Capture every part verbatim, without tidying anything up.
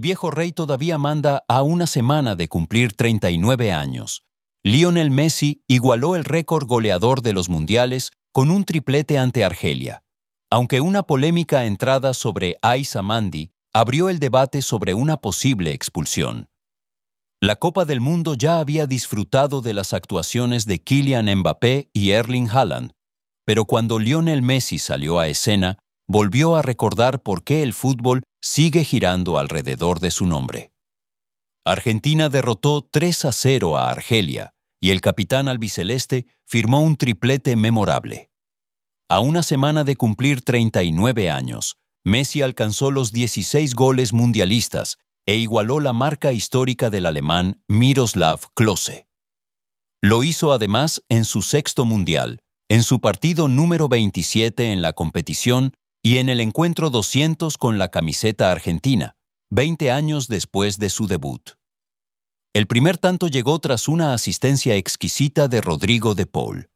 viejo rey todavía manda a una semana de cumplir treinta y nueve años. Lionel Messi igualó el récord goleador de los mundiales con un triplete ante Argelia, aunque una polémica entrada sobre Aïssa Mandi abrió el debate sobre una posible expulsión. La Copa del Mundo ya había disfrutado de las actuaciones de Kylian Mbappé y Erling Haaland, pero cuando Lionel Messi salió a escena, volvió a recordar por qué el fútbol sigue girando alrededor de su nombre. Argentina derrotó tres a cero a Argelia y el capitán albiceleste firmó un triplete memorable. A una semana de cumplir treinta y nueve años, Messi alcanzó los dieciséis goles mundialistas e igualó la marca histórica del alemán Miroslav Klose. Lo hizo además en su sexto mundial, en su partido número veintisiete en la competición y en el encuentro doscientos con la camiseta argentina, veinte años después de su debut. El primer tanto llegó tras una asistencia exquisita de Rodrigo de Paul.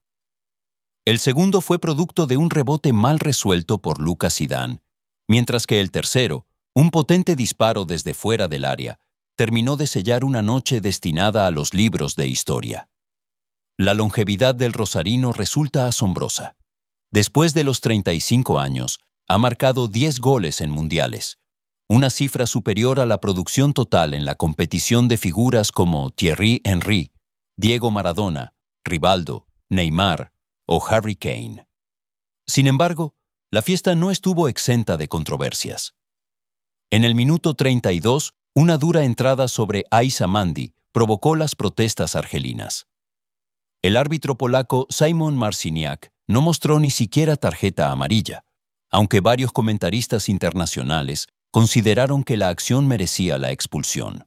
El segundo fue producto de un rebote mal resuelto por Lucas Zidane, mientras que el tercero, un potente disparo desde fuera del área, terminó de sellar una noche destinada a los libros de historia. La longevidad del rosarino resulta asombrosa. Después de los treinta y cinco años, ha marcado diez goles en mundiales, una cifra superior a la producción total en la competición de figuras como Thierry Henry, Diego Maradona, Rivaldo, Neymar o Harry Kane. Sin embargo, la fiesta no estuvo exenta de controversias. En el minuto treinta y dos, una dura entrada sobre Aïssa Mandi provocó las protestas argelinas. El árbitro polaco Szymon Marciniak no mostró ni siquiera tarjeta amarilla, aunque varios comentaristas internacionales consideraron que la acción merecía la expulsión.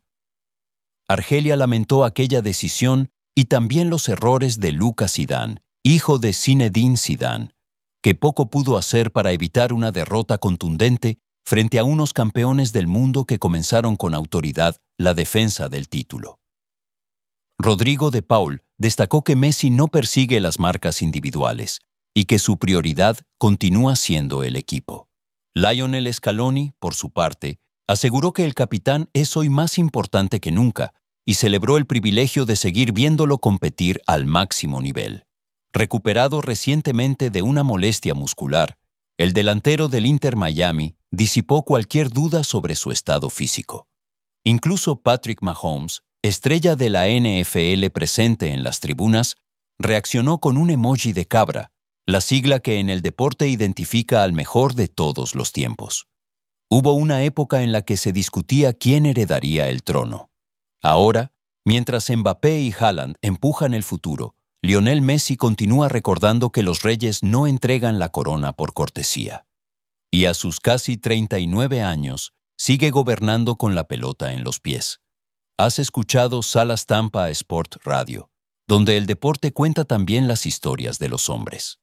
Argelia lamentó aquella decisión y también los errores de Lucas Zidane, hijo de Zinedine Zidane, que poco pudo hacer para evitar una derrota contundente frente a unos campeones del mundo que comenzaron con autoridad la defensa del título. Rodrigo de Paul destacó que Messi no persigue las marcas individuales y que su prioridad continúa siendo el equipo. Lionel Scaloni, por su parte, aseguró que el capitán es hoy más importante que nunca y celebró el privilegio de seguir viéndolo competir al máximo nivel. Recuperado recientemente de una molestia muscular, el delantero del Inter Miami disipó cualquier duda sobre su estado físico. Incluso Patrick Mahomes, estrella de la N F L presente en las tribunas, reaccionó con un emoji de cabra, la sigla que en el deporte identifica al mejor de todos los tiempos. Hubo una época en la que se discutía quién heredaría el trono. Ahora, mientras Mbappé y Haaland empujan el futuro, Lionel Messi continúa recordando que los reyes no entregan la corona por cortesía. Y a sus casi treinta y nueve años, sigue gobernando con la pelota en los pies. Has escuchado Salas Tampa Sport Radio, donde el deporte cuenta también las historias de los hombres.